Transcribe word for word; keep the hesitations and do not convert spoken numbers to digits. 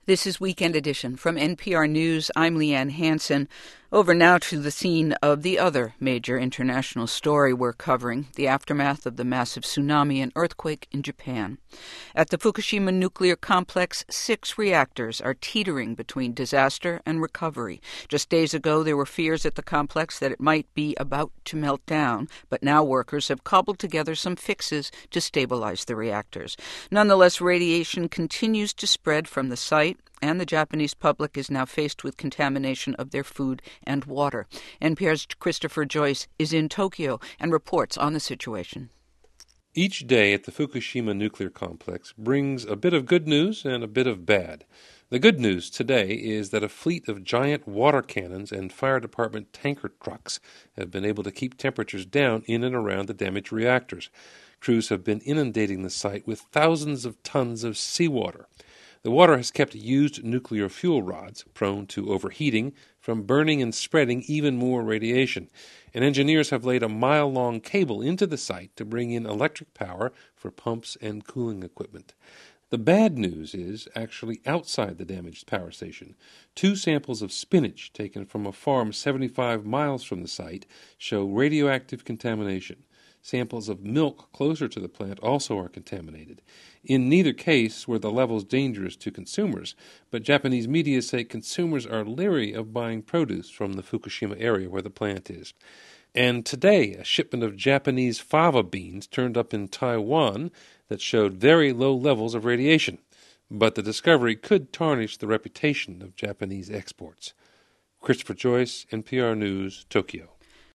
This is Weekend Edition from N P R News. I'm Leanne Hansen. Over now to the scene of the other major international story we're covering, the aftermath of the massive tsunami and earthquake in Japan. At the Fukushima nuclear complex, six reactors are teetering between disaster and recovery. Just days ago, there were fears at the complex that it might be about to melt down, but now workers have cobbled together some fixes to stabilize the reactors. Nonetheless, radiation continues to spread from the site, and the Japanese public is now faced with contamination of their food and water. N P R's Christopher Joyce is in Tokyo and reports on the situation. Each day at the Fukushima nuclear complex brings a bit of good news and a bit of bad. The good news today is that a fleet of giant water cannons and fire department tanker trucks have been able to keep temperatures down in and around the damaged reactors. Crews have been inundating the site with thousands of tons of seawater. The water has kept used nuclear fuel rods, prone to overheating, from burning and spreading even more radiation. And engineers have laid a mile-long cable into the site to bring in electric power for pumps and cooling equipment. The bad news is actually outside the damaged power station. Two samples of spinach taken from a farm seventy-five miles from the site show radioactive contamination. Samples of milk closer to the plant also are contaminated. In neither case were the levels dangerous to consumers, but Japanese media say consumers are leery of buying produce from the Fukushima area where the plant is. And today, a shipment of Japanese fava beans turned up in Taiwan that showed very low levels of radiation. But the discovery could tarnish the reputation of Japanese exports. Christopher Joyce, N P R News, Tokyo.